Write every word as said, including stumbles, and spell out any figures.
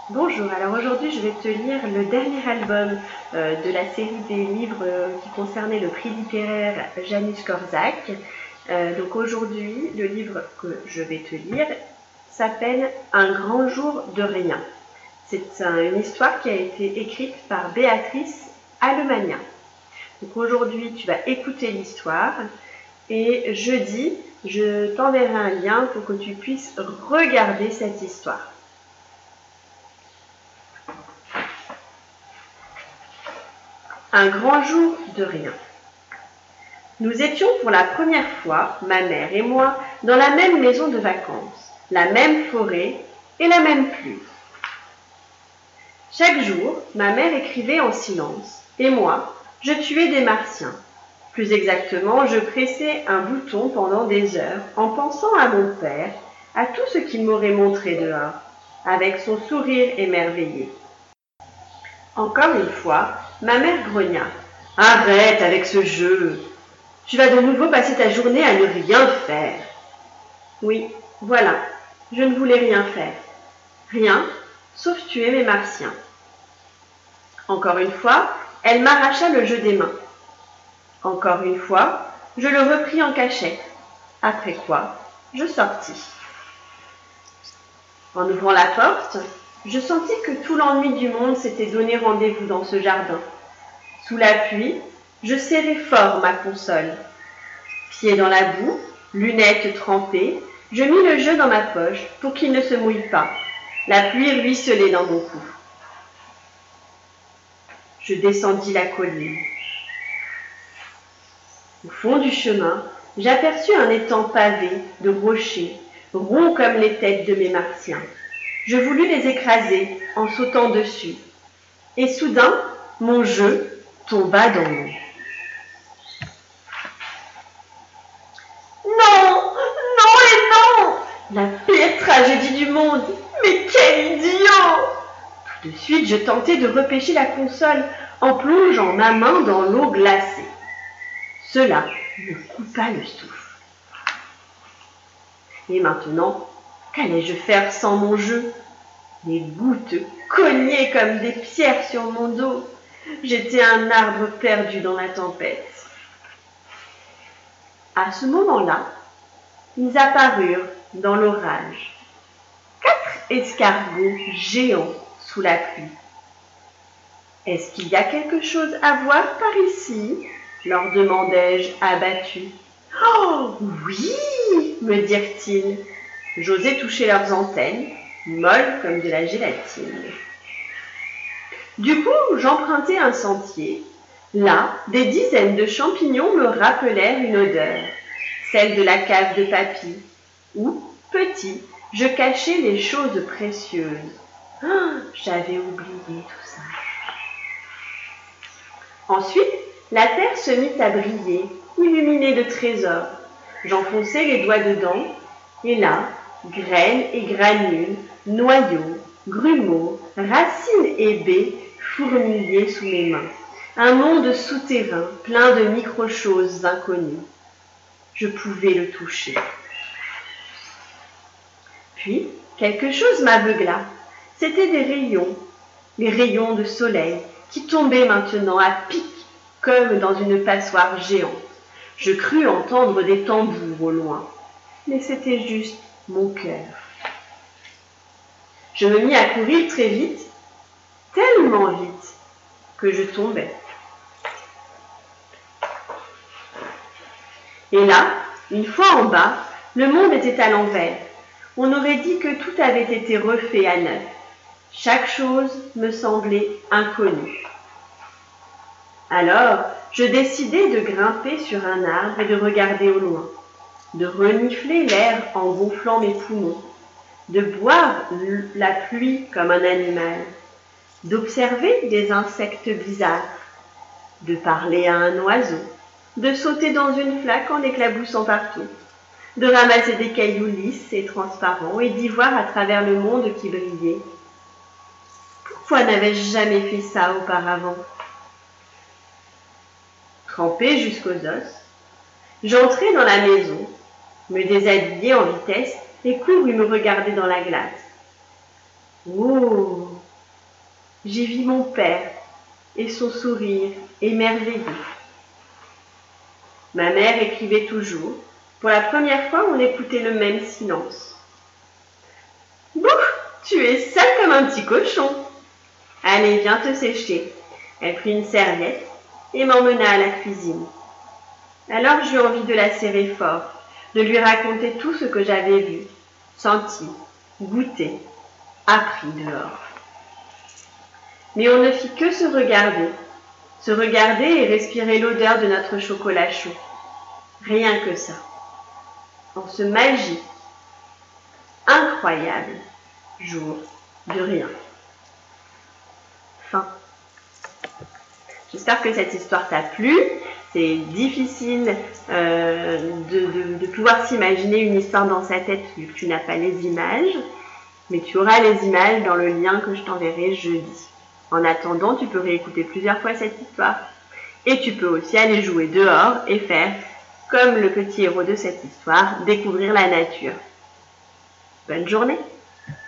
Bonjour, alors aujourd'hui je vais te lire le dernier album euh, de la série des livres euh, qui concernaient le prix littéraire Janusz Korczak. Euh, donc aujourd'hui, le livre que je vais te lire s'appelle Un grand jour de rien. C'est un, une histoire qui a été écrite par Béatrice Alemagna. Donc aujourd'hui, tu vas écouter l'histoire et jeudi, je t'enverrai un lien pour que tu puisses regarder cette histoire. Un grand jour de rien. Nous étions pour la première fois, ma mère et moi, dans la même maison de vacances, la même forêt et la même pluie. Chaque jour, ma mère écrivait en silence, et moi, je tuais des martiens. Plus exactement, je pressais un bouton pendant des heures en pensant à mon père, à tout ce qu'il m'aurait montré dehors, avec son sourire émerveillé. Encore une fois, ma mère grogna. « Arrête avec ce jeu. Tu vas de nouveau passer ta journée à ne rien faire. » Oui, voilà, je ne voulais rien faire. Rien, sauf tuer mes martiens. Encore une fois, elle m'arracha le jeu des mains. Encore une fois, je le repris en cachette. Après quoi, je sortis. En ouvrant la porte, je sentis que tout l'ennui du monde s'était donné rendez-vous dans ce jardin. Sous la pluie, je serrai fort ma console. Pieds dans la boue, lunettes trempées, je mis le jeu dans ma poche pour qu'il ne se mouille pas. La pluie ruisselait dans mon cou. Je descendis la colline. Au fond du chemin, j'aperçus un étang pavé de rochers, ronds comme les têtes de mes martiens. Je voulus les écraser en sautant dessus. Et soudain, mon jeu tomba dans l'eau. Non, non et non! La pire tragédie du monde! Mais quel idiot! Tout de suite, je tentai de repêcher la console en plongeant ma main dans l'eau glacée. Cela me coupa le souffle. Et maintenant, qu'allais-je faire sans mon jeu? Les gouttes cognaient comme des pierres sur mon dos. J'étais un arbre perdu dans la tempête. À ce moment-là, ils apparurent dans l'orage. Quatre escargots géants sous la pluie. « Est-ce qu'il y a quelque chose à voir par ici ?» leur demandai-je abattu. « Oh oui !» me dirent-ils. J'osai toucher leurs antennes, molles comme de la gélatine. Du coup, j'empruntai un sentier. Là, des dizaines de champignons me rappelèrent une odeur, celle de la cave de papy, où, petit, je cachais les choses précieuses. Oh, j'avais oublié tout ça. Ensuite, la terre se mit à briller, illuminée de trésors. J'enfonçai les doigts dedans, et là, graines et granules, noyaux, grumeaux, racines et baies fourmillaient sous mes mains. Un monde souterrain, plein de micro-choses inconnues. Je pouvais le toucher. Puis, quelque chose m'aveugla. C'étaient des rayons, les rayons de soleil, qui tombaient maintenant à pic, comme dans une passoire géante. Je crus entendre des tambours au loin, mais c'était juste mon cœur. Je me mis à courir très vite, tellement vite, que je tombais. Et là, une fois en bas, le monde était à l'envers. On aurait dit que tout avait été refait à neuf. Chaque chose me semblait inconnue. Alors, je décidai de grimper sur un arbre et de regarder au loin, de renifler l'air en gonflant mes poumons, de boire la pluie comme un animal, d'observer des insectes bizarres, de parler à un oiseau, de sauter dans une flaque en éclaboussant partout, de ramasser des cailloux lisses et transparents et d'y voir à travers le monde qui brillait. Pourquoi n'avais-je jamais fait ça auparavant? Trempée jusqu'aux os, j'entrai dans la maison, me déshabillai en vitesse et courus me regarder dans la glace. Oh, j'y vis mon père et son sourire émerveillé. Ma mère écrivait toujours. Pour la première fois, on écoutait le même silence. « Bouh, tu es sale comme un petit cochon. Allez, viens te sécher. » Elle prit une serviette et m'emmena à la cuisine. Alors j'eus envie de la serrer fort, de lui raconter tout ce que j'avais vu, senti, goûté, appris dehors. Mais on ne fit que se regarder, se regarder et respirer l'odeur de notre chocolat chaud. Rien que ça. En ce magique, incroyable jour de rien. Fin. J'espère que cette histoire t'a plu. C'est difficile euh, de, de, de pouvoir s'imaginer une histoire dans sa tête vu que tu n'as pas les images, mais tu auras les images dans le lien que je t'enverrai jeudi. En attendant, tu peux réécouter plusieurs fois cette histoire et tu peux aussi aller jouer dehors et faire, comme le petit héros de cette histoire, découvrir la nature. Bonne journée!